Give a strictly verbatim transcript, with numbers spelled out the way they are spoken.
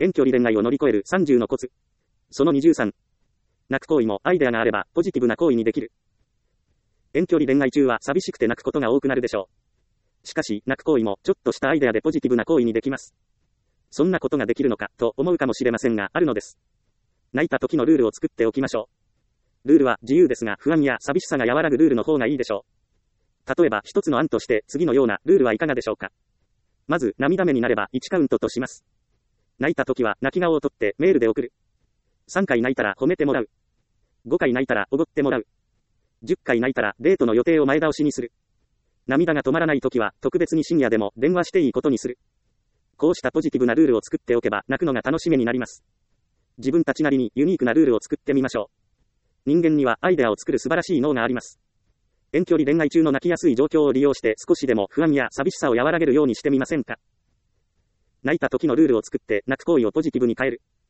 遠距離恋愛を乗り越えるさんじゅうのコツ。そのにじゅうさん。泣く行為もアイデアがあればポジティブな行為にできる。遠距離恋愛中は寂しくて泣くことが多くなるでしょう。しかし、泣く行為もちょっとしたアイデアでポジティブな行為にできます。そんなことができるのかと思うかもしれませんが、あるのです。泣いた時のルールを作っておきましょう。ルールは自由ですが、不安や寂しさが和らぐルールの方がいいでしょう。例えば一つの案として次のようなルールはいかがでしょうか。まず、涙目になればいちカウントとします。泣いた時は泣き顔を取ってメールで送る。さんかい泣いたら褒めてもらう。ごかい泣いたらおごってもらう。じゅっかい泣いたらデートの予定を前倒しにする。涙が止まらない時は特別に深夜でも電話していいことにする。こうしたポジティブなルールを作っておけば泣くのが楽しみになります。自分たちなりにユニークなルールを作ってみましょう。人間にはアイデアを作る素晴らしい脳があります。遠距離恋愛中の泣きやすい状況を利用して少しでも不安や寂しさを和らげるようにしてみませんか。泣いた時のルールを作って泣く行為をポジティブに変える。